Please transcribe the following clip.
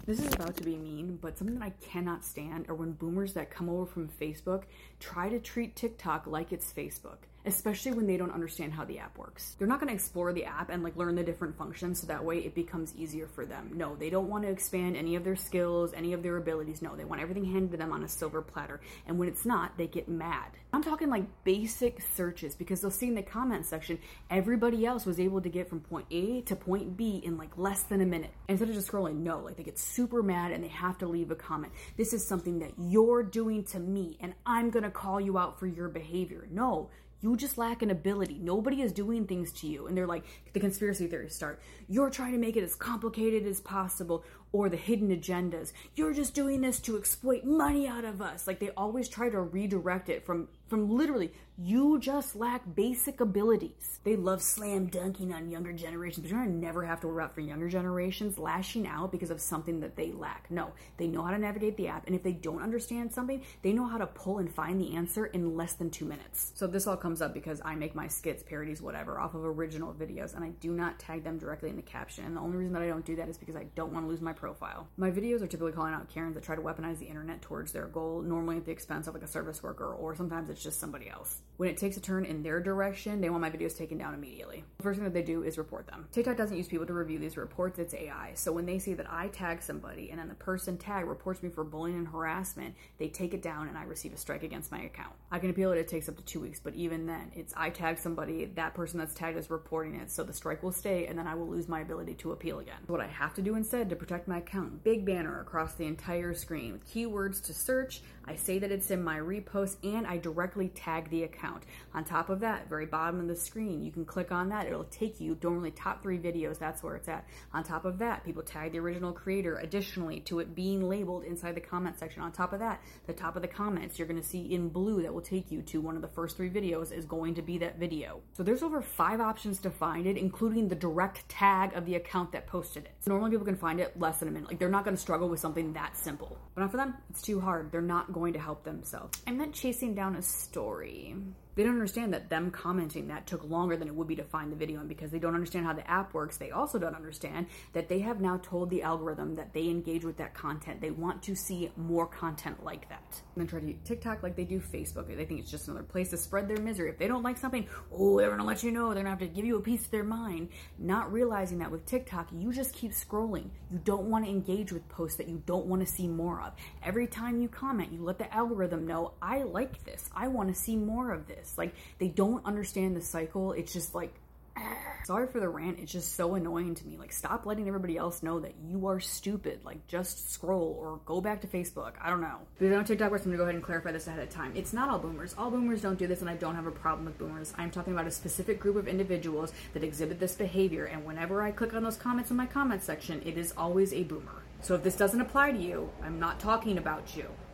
This is about to be mean, but something that I cannot stand are when boomers that come over from Facebook try to treat TikTok like it's Facebook, especially when they don't understand how the app works. They're not going to explore the app and like learn the different functions so that way it becomes easier for them. No, they don't want to expand any of their skills, any of their abilities. No, they want everything handed to them on a silver platter. And when it's not, they get mad. I'm talking like basic searches, because they'll see in the comment section, everybody else was able to get from point A to point B in like less than a minute. And instead of just scrolling, no, like they get super mad and they have to leave a comment. This is something that you're doing to me and I'm gonna call you out for your behavior. No, you just lack an ability. Nobody is doing things to you. And they're like, the conspiracy theories start. You're trying to make it as complicated as possible, or the hidden agendas. You're just doing this to exploit money out of us. Like they always try to redirect it from literally, you just lack basic abilities. They love slam dunking on younger generations, but you're gonna never have to worry about for younger generations lashing out because of something that they lack. No, they know how to navigate the app. And if they don't understand something, they know how to pull and find the answer in less than 2 minutes. So this all comes up because I make my skits, parodies, whatever, off of original videos, and I do not tag them directly in the caption. And the only reason that I don't do that is because I don't want to lose my profile. My videos are typically calling out Karens that try to weaponize the internet towards their goal, normally at the expense of like a service worker, or sometimes it's just somebody else. When it takes a turn in their direction, they want my videos taken down immediately. The first thing that they do is report them. TikTok doesn't use people to review these reports, it's AI. So when they see that I tag somebody and then the person tagged reports me for bullying and harassment, they take it down and I receive a strike against my account. I can appeal it, it takes up to 2 weeks, but even then, it's I tag somebody, that person that's tagged is reporting it, so the strike will stay and then I will lose my ability to appeal again. What I have to do instead to protect my account, big banner across the entire screen with keywords to search, I say that it's in my repost, and I directly tag the account. On top of that, very bottom of the screen, you can click on that. It'll take you, normally top 3 videos, that's where it's at. On top of that, people tag the original creator additionally to it being labeled inside the comment section. On top of that, the top of the comments, you're gonna see in blue that will take you to one of the first 3 videos is going to be that video. So there's over 5 options to find it, including the direct tag of the account that posted it. So normally people can find it less than a minute. Like they're not gonna struggle with something that simple. But not for them, it's too hard. They're not going to help themselves. I'm not chasing down a story. They don't understand that them commenting that took longer than it would be to find the video, and because they don't understand how the app works, they also don't understand that they have now told the algorithm that they engage with that content. They want to see more content like that. And then try to use TikTok like they do Facebook. They think it's just another place to spread their misery. If they don't like something, oh, they're gonna let you know. They're gonna have to give you a piece of their mind. Not realizing that with TikTok, you just keep scrolling. You don't want to engage with posts that you don't want to see more of. Every time you comment, you let the algorithm know, I like this. I want to see more of this. Like, they don't understand the cycle. It's just like, sorry for the rant. It's just so annoying to me. Like, stop letting everybody else know that you are stupid. Like, just scroll or go back to Facebook. I don't know. But if you're on TikTok, I'm gonna go ahead and clarify this ahead of time. It's not all boomers. All boomers don't do this, and I don't have a problem with boomers. I'm talking about a specific group of individuals that exhibit this behavior, and whenever I click on those comments in my comment section, it is always a boomer. So if this doesn't apply to you, I'm not talking about you.